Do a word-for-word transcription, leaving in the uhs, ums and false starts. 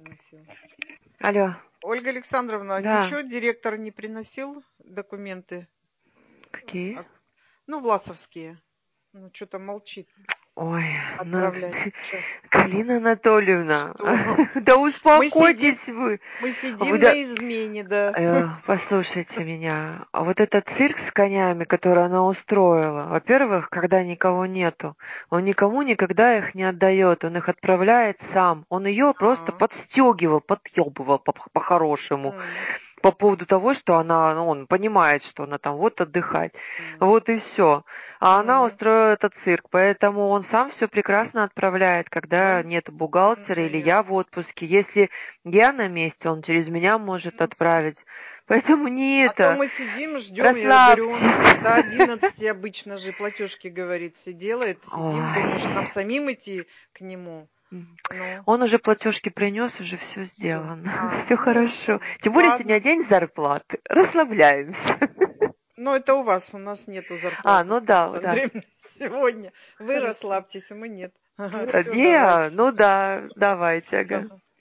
приносил. Алло. Ольга Александровна, Да. ничего директор не приносил документы? Какие? От- Ну, власовские. Ну, что-то молчит. Ой, ну, Отправлять. Чё? Галина Анатольевна, Что? да Мы успокойтесь сидим, вы. мы Вы сидим да- на измене, да. э, послушайте меня. А вот этот цирк с конями, который она устроила, во-первых, когда никого нету, он никому никогда их не отдает, он их отправляет сам. Он ее просто А, подстегивал, подъебывал по- по-хорошему. м, По поводу того, что она, ну, он понимает, что она там вот отдыхать. м, Вот и все. А она м. устроила этот цирк, поэтому он сам все прекрасно отправляет, когда Да? нет Ну, бухгалтера или я в ясно. отпуске. Если я на месте, он через меня может отправить. Поэтому не А то это. мы сидим, ждем, я говорю, Расслабьтесь. он до одиннадцати обычно же платежки, говорит, все делает. Сидим, Ой. думаешь, нам самим идти к нему. Ну, Он уже платежки принес, уже все все. сделано. А, Все ну, хорошо. Тем более сегодня ладно. день зарплаты. Расслабляемся. Ну, это у вас, у нас нету А, зарплаты ну с да, Александрой да. Андреевной сегодня. Вы Хорошо. расслабьтесь, а мы нет. Э, Все, Не, давайте. ну да, давайте, ага.